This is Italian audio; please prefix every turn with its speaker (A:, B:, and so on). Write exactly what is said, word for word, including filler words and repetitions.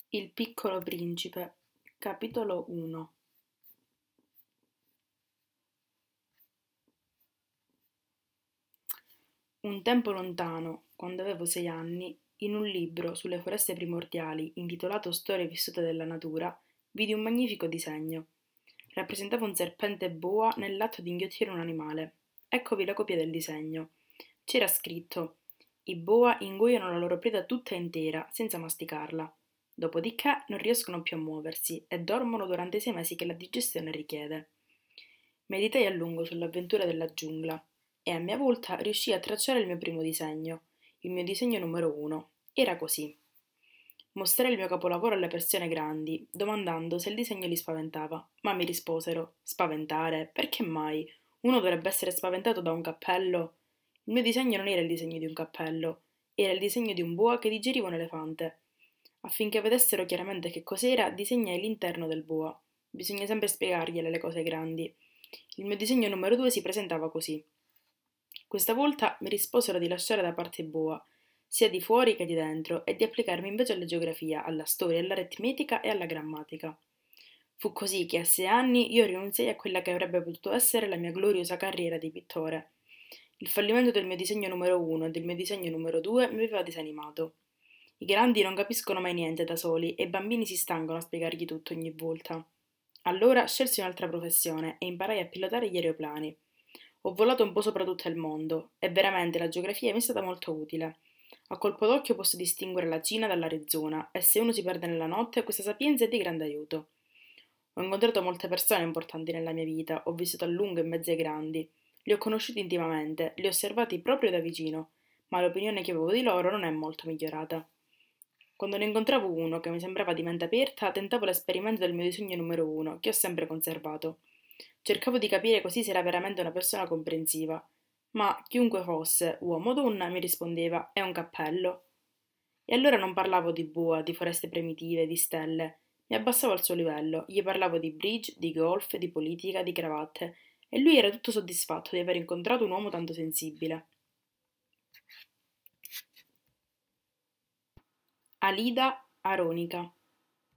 A: Il piccolo principe, capitolo uno. Un tempo lontano, quando avevo sei anni, in un libro sulle foreste primordiali intitolato Storie vissute della natura, vidi un magnifico disegno. Rappresentava un serpente boa nell'atto di inghiottire un animale. Eccovi la copia del disegno. C'era scritto: i boa ingoiano la loro preda tutta intera, senza masticarla. Dopodiché non riescono più a muoversi e dormono durante i sei mesi che la digestione richiede. Meditai a lungo sull'avventura della giungla e a mia volta riuscii a tracciare il mio primo disegno, il mio disegno numero uno. Era così. Mostrai il mio capolavoro alle persone grandi, domandando se il disegno li spaventava, ma mi risposero: spaventare? Perché mai? Uno dovrebbe essere spaventato da un cappello? Il mio disegno non era il disegno di un cappello, era il disegno di un boa che digeriva un elefante. Affinché vedessero chiaramente che cos'era, disegnai l'interno del boa. Bisogna sempre spiegargliele le cose grandi. Il mio disegno numero due si presentava così. Questa volta mi risposero di lasciare da parte boa, sia di fuori che di dentro, e di applicarmi invece alla geografia, alla storia, all'aritmetica e alla grammatica. Fu così che a sei anni io rinunziai a quella che avrebbe potuto essere la mia gloriosa carriera di pittore. Il fallimento del mio disegno numero uno e del mio disegno numero due mi aveva disanimato. I grandi non capiscono mai niente da soli e i bambini si stancano a spiegargli tutto ogni volta. Allora scelsi un'altra professione e imparai a pilotare gli aeroplani. Ho volato un po' sopra tutto il mondo e veramente la geografia mi è stata molto utile. A colpo d'occhio posso distinguere la Cina dall'Arizona e se uno si perde nella notte questa sapienza è di grande aiuto. Ho incontrato molte persone importanti nella mia vita, ho vissuto a lungo in mezzo ai grandi, li ho conosciuti intimamente, li ho osservati proprio da vicino, ma l'opinione che avevo di loro non è molto migliorata. Quando ne incontravo uno che mi sembrava di mente aperta, tentavo l'esperimento del mio disegno numero uno, che ho sempre conservato. Cercavo di capire così se era veramente una persona comprensiva, ma chiunque fosse, uomo o donna, mi rispondeva: è un cappello. E allora non parlavo di boa, di foreste primitive, di stelle, mi abbassavo al suo livello, gli parlavo di bridge, di golf, di politica, di cravatte, e lui era tutto soddisfatto di aver incontrato un uomo tanto sensibile. Alida Aronica.